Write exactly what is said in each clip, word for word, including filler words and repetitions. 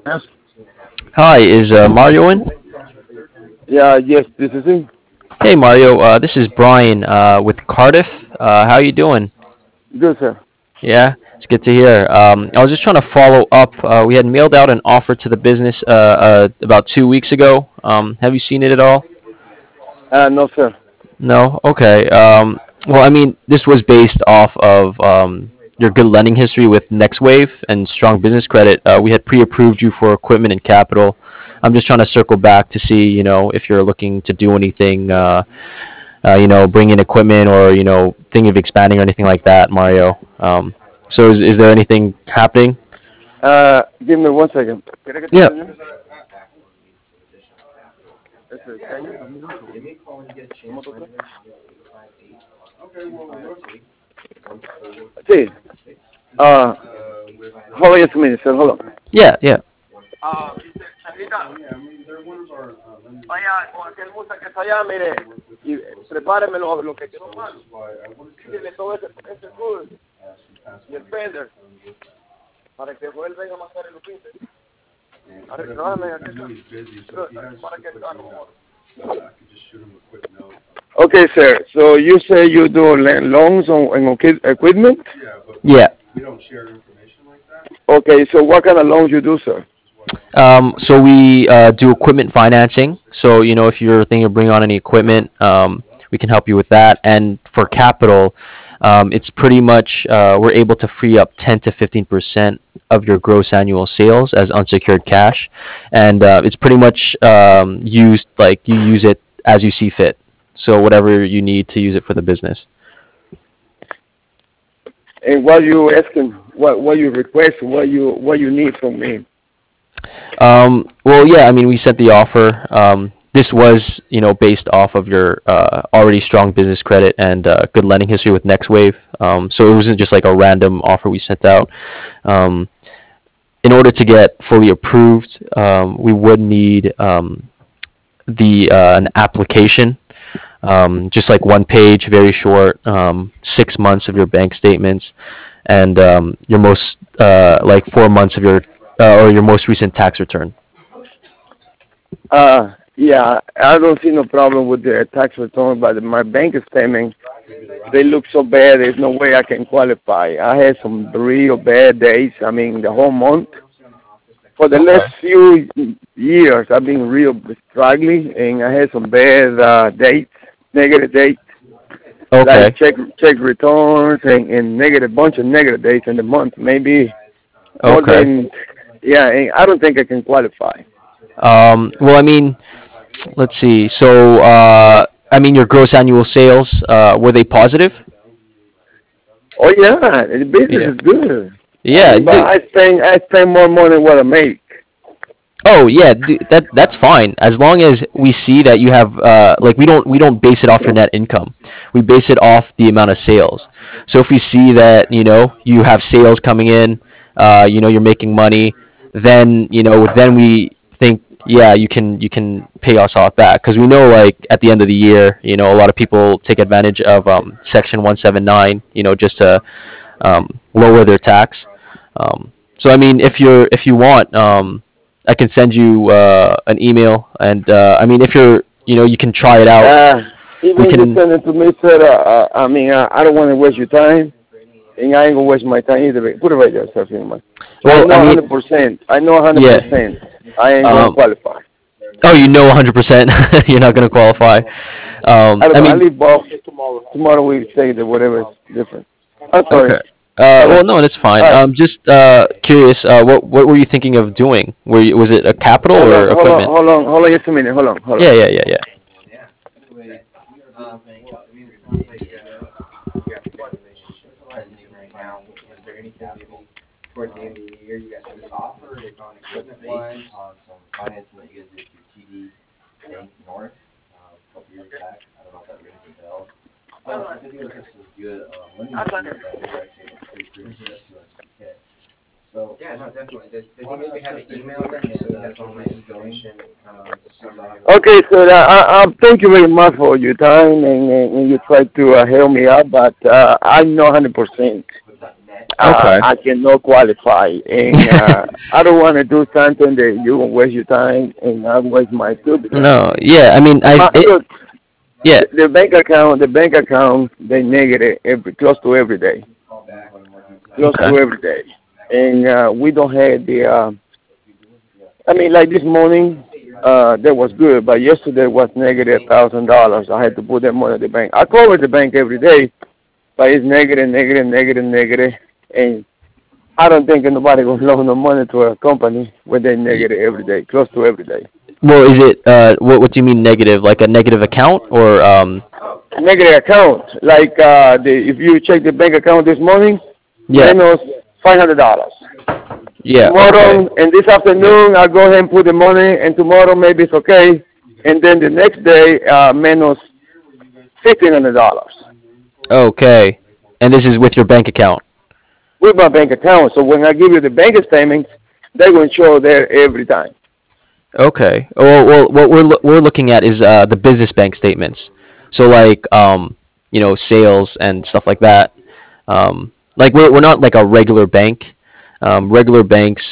Yes. Hi, is uh, Mario in? Yeah, yes, this is it. Hey Mario, uh, this is Brian uh, with Cardiff. Uh, how you doing? Good, sir. Yeah, it's good to hear. Um, I was just trying to follow up. Uh, we had mailed out an offer to the business uh, uh, about two weeks ago. Um, have you seen it at all? Uh, no, sir. No. Okay. Um, well, I mean, this was based off of um, your good lending history with NextWave and strong business credit. Uh, we had pre-approved you for equipment and capital. I'm just trying to circle back to see, you know, if you're looking to do anything. Uh, uh, you know, bring in equipment or you know, thinking of expanding or anything like that, Mario. Um, so is, is there anything happening? Uh, give me one second. ¿Quiere que te Yeah. enseñe? Ese, ¿caña? ¿Dos minutos? ¿Cómo tú crees? Sí. Uh, hold on just a minute, sir. Hold on. Yeah, yeah. Ah, dice, Charlita, vaya con aquel musa que está allá, mire, y prepáreme lo, lo que quiero más. Tiene todo ese, ese food y el fender para que Joel venga más tarde y lo pinte. Arreglarme aquí. Para que el carro. Okay, sir. So you say you do le- loans on, on equi- equipment? Yeah. Okay, so what kind of loans you do, sir? Um, so we uh, do equipment financing. So you know, if you're thinking of bringing on any equipment, um, we can help you with that. And for capital, um, it's pretty much uh, we're able to free up ten to fifteen percent of your gross annual sales as unsecured cash, and uh, it's pretty much um, used like you use it as you see fit. So whatever you need to use it for the business. And what you asking, what what you request, what you what you need from me? Um, well, yeah, I mean, we sent the offer. Um, this was, you know, based off of your uh, already strong business credit and uh, good lending history with NextWave. Um, so it wasn't just like a random offer we sent out. Um, in order to get fully approved, um, we would need um, the uh, an application, um, just like one page, very short, um, six months of your bank statements, and um, your most uh, like four months of your uh, or your most recent tax return. Uh, yeah, I don't see no problem with the tax return, but my bank statement, they look so bad. There's no way I can qualify. I had some real bad days. I mean, the whole month. For the Okay. last few years, I've been real struggling, and I had some bad uh, dates, negative dates, Okay. like check check returns and, and negative bunch of negative dates in the month. Maybe more Okay. than yeah. And I don't think I can qualify. Um, well, I mean, let's see. So, uh, I mean, your gross annual sales, uh, were they positive? Oh yeah, the business Yeah. is good. I Yeah. mean, but d- I spend I spend more money than what I make. Oh, yeah. d- That that's fine as long as we see that you have uh, like we don't we don't base it off your net income. We base it off the amount of sales. So if we see that you know you have sales coming in, uh, you know you're making money, then you know then we think yeah you can you can pay us off back because we know like at the end of the year you know a lot of people take advantage of um, Section one seventy-nine you know just to um, lower their tax. Um, so I mean, if you're if you want, um, I can send you uh, an email, and uh, I mean, if you're you know you can try it out. Uh, We even you can. send it to me, sir. Uh, uh, I mean, uh, I don't want to waste your time, and I ain't gonna waste my time either. Put it right there, sir. man. So I Well, know I mean, one hundred percent. I know yeah. one hundred percent. I ain't gonna Um, qualify. oh, you know one hundred percent you're not going to qualify. Um, I don't I know. I mean, leave off tomorrow. We say that whatever is different. I'm sorry. okay. Uh, Hold well, on. no, that's fine. All right. Um, just uh, curious. Uh, what what were you thinking of doing? Were you, was it a capital Hold on. or Hold on. equipment? Hold on. Hold on. Just a minute. Hold on. Hold on. Yeah, yeah, yeah, yeah. Okay, so uh, I, I thank you very much for your time and, and, and you try to uh, help me out, but uh, I know one hundred percent. uh, Okay. I cannot qualify, and uh, I don't want to do something that you gonna waste your time and I waste my too. Because No. Yeah. I mean, I. my, It, look, yeah. the, the bank account, the bank account, they negative every close to every day, close Okay. to every day, and uh, we don't have the. Uh, I mean, like this morning, uh, that was good, but yesterday was negative thousand dollars. I had to put that money at the bank. I call it the bank every day, but it's negative, negative, negative, negative, and I don't think nobody will loan no money to a company when they negative every day, close to every day. Well, is it? Uh, what What do you mean negative? Like a negative account or um? Negative account, like uh, the if you check the bank account this morning, Yeah. minus five hundred dollars. Yeah. Okay. Tomorrow and this afternoon, I'll go ahead and put the money, and tomorrow maybe it's okay, and then the next day, uh, minus fifteen hundred dollars Okay. And this is with your bank account. with my bank account. So when I give you the bank statements, they're going to show there every time. Okay. Well, well, what we're loo- we're looking at is uh the business bank statements. So like um you know sales and stuff like that. Um, like we're we're not like a regular bank. Um, regular banks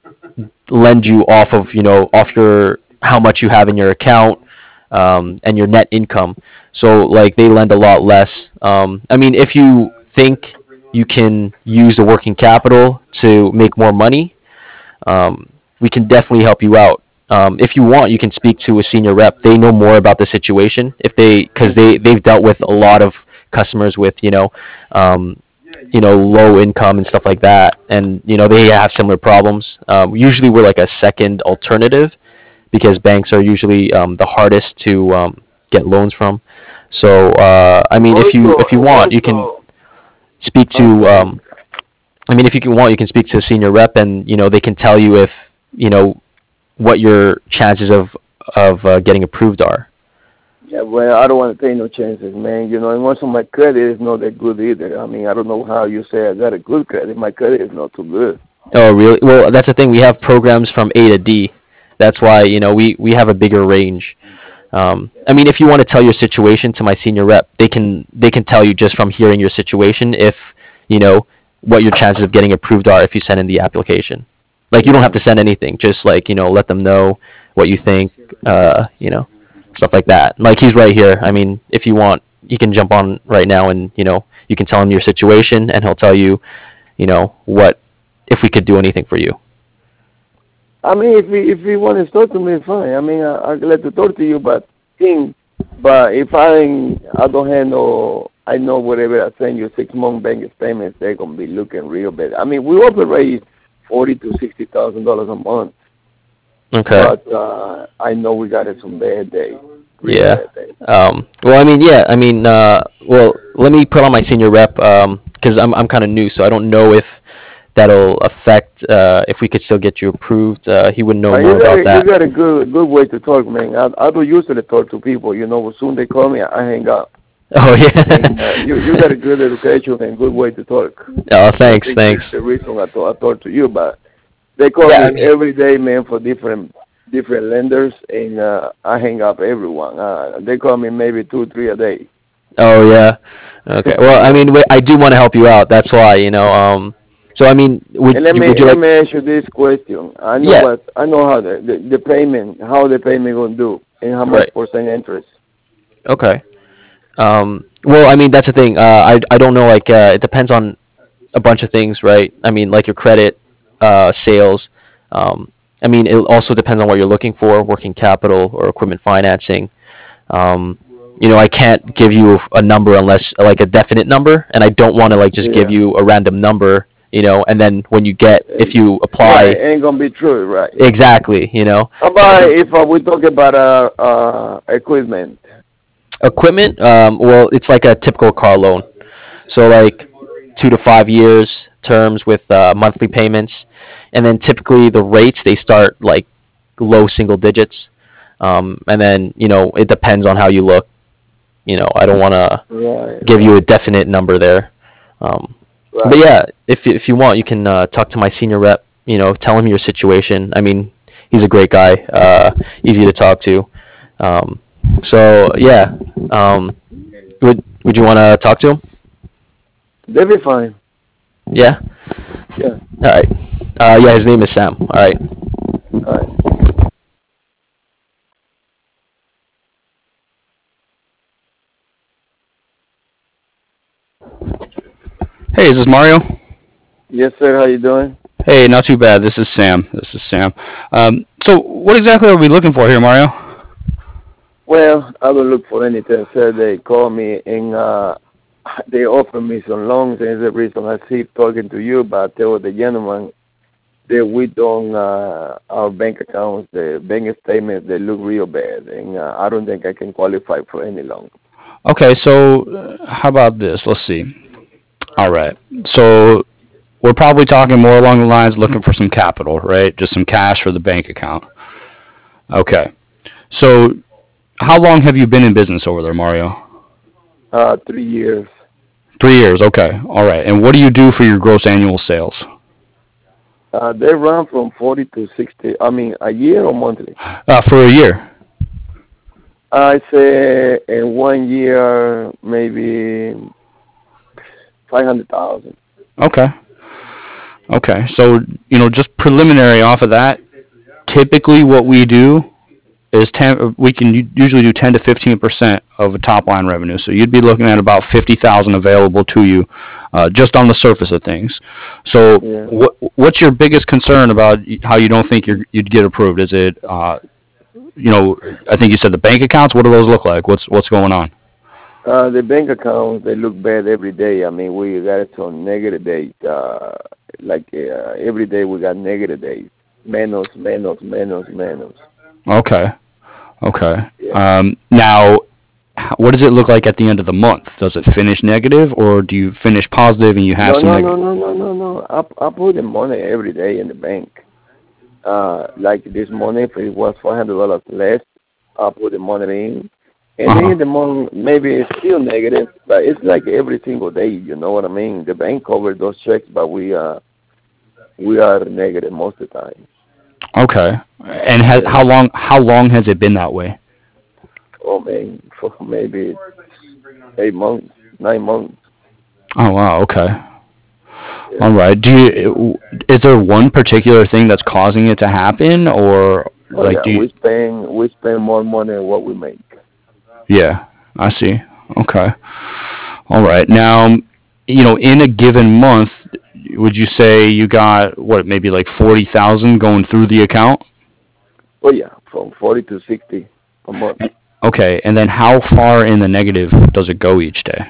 lend you off of you know off your how much you have in your account um, and your net income. So like they lend a lot less. Um, I mean, if you think you can use the working capital to make more money, um, we can definitely help you out. Um, if you want, you can speak to a senior rep. They know more about the situation if they because they they've dealt with a lot of customers with you know um, you know low income and stuff like that, and you know they have similar problems. Um, usually, we're like a second alternative because banks are usually um, the hardest to um, get loans from. So uh, I mean, if you if you Also, want, you can also, speak to I'm sorry. um, I mean, if you can want, you can speak to a senior rep, and you know they can tell you if you know what your chances of of uh, getting approved are. Yeah, well, I don't want to take no chances, man. You know, and also my credit is not that good either. I mean, I don't know how you say I got a good credit. My credit is not too good. Oh, really? Well, that's the thing. We have programs from A to D. That's why you know we we have a bigger range. Um, I mean, if you want to tell your situation to my senior rep, they can they can tell you just from hearing your situation if you know what your chances of getting approved are if you send in the application. Like you don't have to send anything. Just like you know, let them know what you think. Uh, you know, stuff like that. Like he's right here. I mean, if you want, you can jump on right now and you know you can tell him your situation and he'll tell you you know what if we could do anything for you. I mean, if he if he want to talk to me, fine. I mean, I, I'm glad to talk to you, but thing, but if I ain't- I don't have no, I know whatever I send you six month bank statements, they're gonna be looking real bad. I mean, we operate forty to sixty thousand dollars a month, Okay. but uh, I know we got it some bad days, real Yeah. bad days. Um, well, I mean, yeah. I mean, uh, well, let me put on my senior rep um, because I'm I'm kind of new, so I don't know if that'll affect uh, if we could still get you approved. Uh, he would know But more you got about a, you that. got a good good way to talk, man. I I don't usually talk to people. You know, as soon they call me, I hang up. Oh And uh, you you yeah. got a good education and good way to talk. Oh, I thanks, think thanks. that's the reason I talk, I talk to you. But they call Yeah, me I mean, every day, man, for different different lenders, and uh, I hang up everyone. Uh, they call me maybe two, three a day. oh yeah. Okay. Well, I Yeah. mean, wait, I do want to help you out. That's why, you know. Um, so I mean, would And let you me would you let like? me ask you this question. I know Yeah. what I know how the the, the payment how the payment gonna do and how much Right. percent interest. Okay. Um, well, I mean, that's the thing. Uh, I I don't know. Like, uh, it depends on a bunch of things, right? I mean, like your credit, uh, sales. Um, I mean, it also depends on what you're looking for, working capital or equipment financing. Um, you know, I can't give you a number unless like a definite number, and I don't want to like just give Yeah. you a random number, you know, and then when you get if And, you right, apply ain't gonna be true, right? exactly, you know. How So I about don't if uh, we talk about uh uh equipment? equipment. Um, well, it's like a typical car loan. So like two to five years terms with uh, monthly payments, and then typically the rates they start like low single digits, um, and then you know it depends on how you look. You know, I don't want to Right, give you a right, definite number there. Um, but right. yeah, if if you want, you can uh, talk to my senior rep. You know, tell him your situation. I mean, he's a great guy, uh, easy to talk to. Um, so yeah, um, would would you want to talk to him? That'd be fine. Yeah. Yeah. All right. Uh, yeah, his name is Sam. All right. All right. Hey, is this Mario? Yes, sir. How you doing? Hey, not too bad. This is Sam. This is Sam. Um, so, what exactly are we looking for here, Mario? Well, I don't look for anything, sir. They call me and uh, they offer me some loans, and it's the reason I keep talking to you. But I tell the gentleman that we don't, uh, our bank accounts, the bank statements, they look real bad, and uh, I don't think I can qualify for any loan. Okay, so uh, how about this? Let's see. All right. So, we're probably talking more along the lines looking for some capital, right? Just some cash for the bank account. Okay. So, how long have you been in business over there, Mario? Uh, three years. Three years. Okay. All right. And what do you do for your gross annual sales? Uh, they run from forty to sixty. I mean, a year or monthly? Uh, for a year. I say in one year, maybe five hundred thousand. Okay. Okay. So, you know, just preliminary off of that, typically what we do is ten. We can usually do ten to fifteen percent of a top line revenue. So you'd be looking at about fifty thousand available to you, uh, just on the surface of things. So, Yeah. what what's your biggest concern about how you don't think you're, you'd get approved? Is it, uh, you know, I think you said the bank accounts. What do those look like? What's what's going on? Uh, the bank accounts, they look bad every day. I mean, we got some negative days. Uh, like uh, every day we got negative days. Menos, menos, menos, menos. Okay. Okay. Yeah. Um, now, h- what does it look like at the end of the month? Does it finish negative, or do you finish positive and you have No, some no, negative? no, no, no, no, no. I, I put the money every day in the bank. Uh, like this morning, if it was four hundred dollars less, I put the money in. And Uh-huh. then the month, maybe it's still negative, but it's like every single day, you know what I mean? The bank covers those checks, but we, uh, we are negative most of the time. Okay. And has, how long how long has it been that way? Oh, man, for maybe eight months, nine months. Oh wow. Okay. Yeah. All right. Do you is there one particular thing that's causing it to happen, or Oh, like yeah, do you? we spend, we spend more money than what we make. Yeah, I see. Okay. All right. Now, you know, in a given month, would you say you got what maybe like forty thousand going through the account? Oh, yeah, from forty to sixty a month. Okay. And then how far in the negative does it go each day?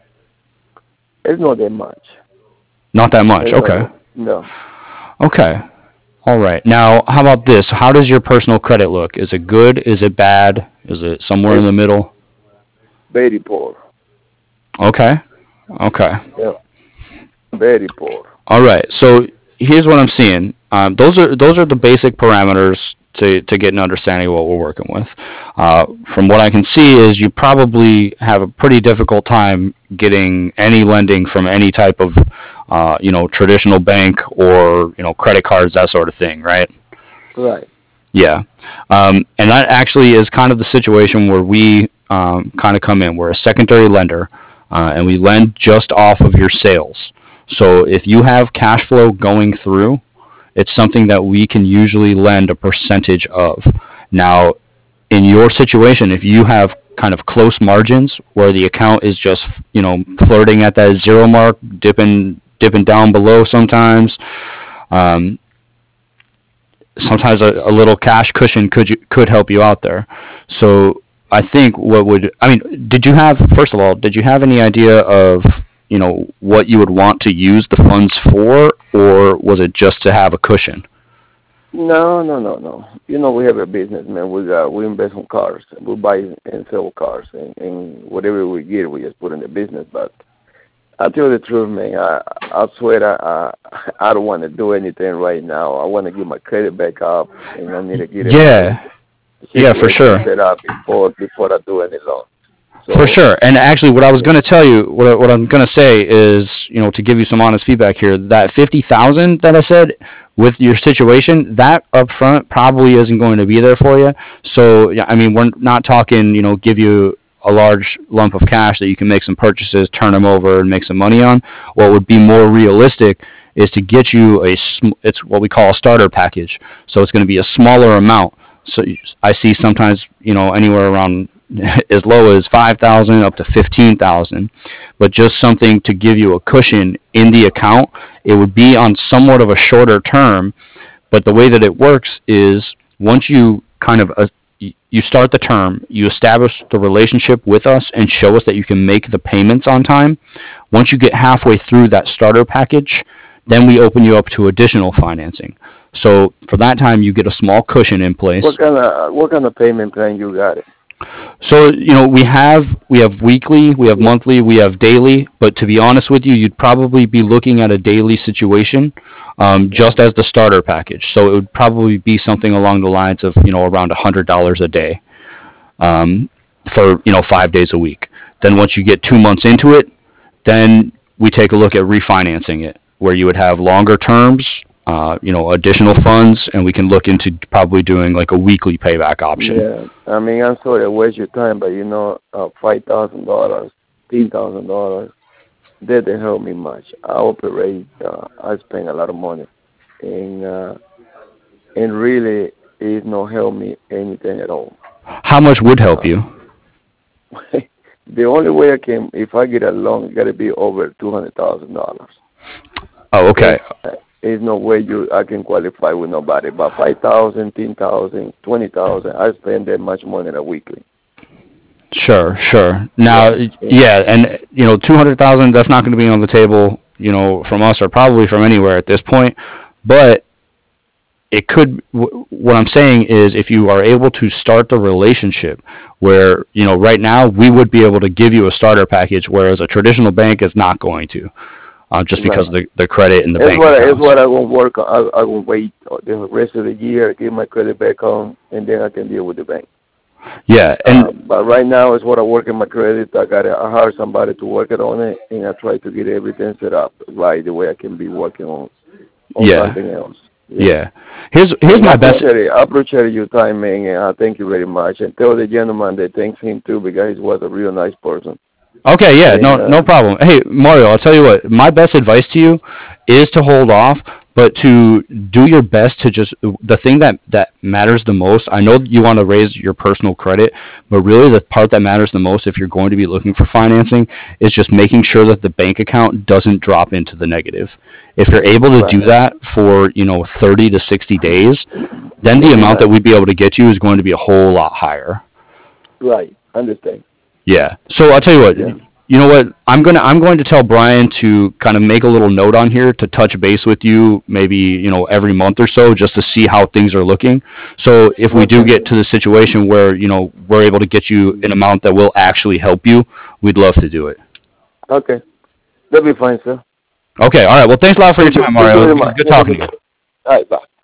It's not that much. Not that much. It's not Okay. that- No. Okay. All right. Now, how about this? How does your personal credit look? Is it good? Is it bad? Is it somewhere in the middle? Very poor. Okay. Okay. Yeah. Very poor. All right. So here's what I'm seeing. Um, those are those are the basic parameters to to get an understanding of what we're working with. Uh, from what I can see is you probably have a pretty difficult time getting any lending from any type of uh, you know traditional bank or you know credit cards, that sort of thing, right? Right. Yeah. Um, and that actually is kind of the situation where we um, kind of come in. We're a secondary lender, uh, and we lend just off of your sales. So if you have cash flow going through, it's something that we can usually lend a percentage of. Now, in your situation, if you have kind of close margins where the account is just, you know, flirting at that zero mark, dipping dipping down below sometimes, um, sometimes a, a little cash cushion could you, could help you out there. So I think what would I mean? Did you have first of all? Did you have any idea of you know what you would want to use the funds for, or was it just to have a cushion? No, no, no, no. You know, we have a business, man. We got we invest in cars. We buy and sell cars, and, and whatever we get, we just put in the business. But I tell you the truth, man. I I swear I I, I don't want to do anything right now. I want to get my credit back up, and I need to get it. Yeah, yeah, for sure. Set up before before I do any loan. So, For sure. And actually, what I was going to tell you, what, I, what I'm going to say is, you know, to give you some honest feedback here, that fifty thousand that I said with your situation, that up front probably isn't going to be there for you. So, yeah, I mean, we're not talking, you know, give you a large lump of cash that you can make some purchases, turn them over, and make some money on. What would be more realistic is to get you a sm- it's what we call a starter package. So it's going to be a smaller amount. So I see sometimes, you know, anywhere around as low as five thousand up to fifteen thousand, but just something to give you a cushion in the account. It would be on somewhat of a shorter term, but the way that it works is once you kind of uh, you start the term, you establish the relationship with us and show us that you can make the payments on time. Once you get halfway through that starter package, then we open you up to additional financing. So for that time, you get a small cushion in place. What kind of what kind of payment plan you got? It? So, you know, we have we have weekly, we have monthly, we have daily, but to be honest with you, you'd probably be looking at a daily situation um, just as the starter package. So it would probably be something along the lines of, you know, around one hundred dollars a day um, for, you know, five days a week. Then once you get two months into it, then we take a look at refinancing it, where you would have longer terms, uh, you know, additional funds, and we can look into probably doing like a weekly payback option. Yeah, I mean, I'm sorry to waste your time, but you know, uh, five thousand dollars, ten thousand dollars, that didn't help me much. I operate, uh, I spend a lot of money, and uh, and really, it not help me anything at all. How much would help you? The only way I can, if I get a loan, it got to be over two hundred thousand dollars. Oh, okay. There's no way you I can qualify with nobody. But five thousand, ten thousand, twenty thousand, I spend that much money a weekly. Sure, sure. Now, yeah, yeah and you know, two hundred thousand. That's not going to be on the table, you know, from us or probably from anywhere at this point. But it could. W- what I'm saying is, if you are able to start the relationship, where you know, right now we would be able to give you a starter package, whereas a traditional bank is not going to. Uh, just because right. of the, the credit and the it's bank what, accounts. It's what I will work on. I, I will wait the rest of the year, get my credit back on, and then I can deal with the bank. Yeah, and uh, but right now it's what I work in my credit. I got to hire somebody to work it on it, and I try to get everything set up right the way I can be working on, on yeah. something else. Yeah. yeah. Here's here's my I best. Appreciate I appreciate your time, man, and I thank you very much. And tell the gentleman that thanks him too because he was a real nice person. Okay, yeah, and, no, uh, no problem. Hey, Mario, I'll tell you what. My best advice to you is to hold off, but to do your best to just the thing that that matters the most. I know you want to raise your personal credit, but really the part that matters the most if you're going to be looking for financing is just making sure that the bank account doesn't drop into the negative. If you're able to right. do that for, you know, thirty to sixty days, then the amount that we'd be able to get you is going to be a whole lot higher. Right, understand. Yeah. So I'll tell you what. Yeah. You know what? I'm gonna I'm going to tell Brian to kind of make a little note on here to touch base with you maybe, you know, every month or so just to see how things are looking. So if we do get to the situation where, you know, we're able to get you an amount that will actually help you, we'd love to do it. Okay. That'll be fine, sir. Okay. All right. Well, thanks a lot for your time, Mario. It was good talking to you. All right. Bye.